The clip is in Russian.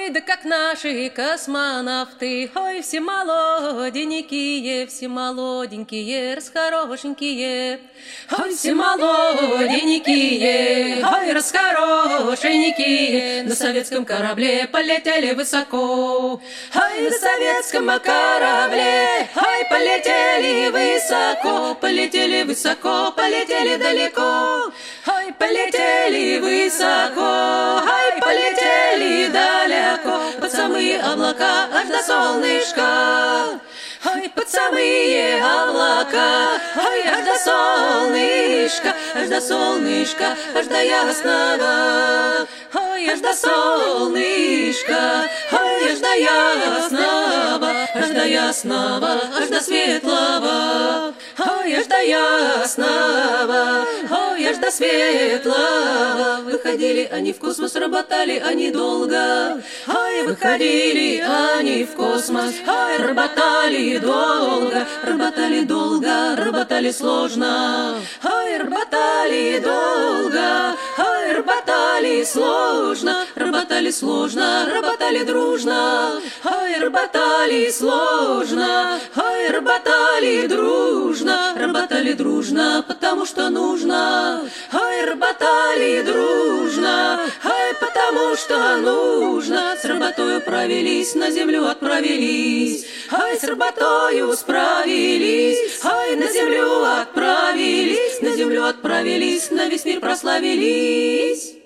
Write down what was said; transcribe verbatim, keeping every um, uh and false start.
Ой, да как наши космонавты, ой, все молоденькие, все молоденькие, расхорошенькие. Ой, все молоденькие, ой, расхорошенькие, на советском корабле полетели высоко. Ой, на советском корабле, ой, полетели высоко, полетели высоко, полетели далеко. Ой, полетели высоко, ой, полетели далеко, под самые облака, аж до солнышка. Ой, под самые облака, ой, аж до солнышка, аж до солнышка, аж до ясного. Ой, аж до солнышка, ой, аж до ясного, аж до ясного, аж до светлого. Ой, аж до ясного, ой, аж до светлого. Выходили они в космос, работали они долго. Ой, выходили они в космос, ой, работали долго, работали долго, работали сложно. Ой, работали долго, ой, работали сложно, работали сложно, работали дружно. Ой, работали сложно, ой, работали дружно, работали дружно, потому что нужно. Ой, работали дружно, ой, потому что нужно. С работою провелись, на землю отправились. Ой, с работою справились, ой, на землю отправились, на землю отправились, на весь мир прославились.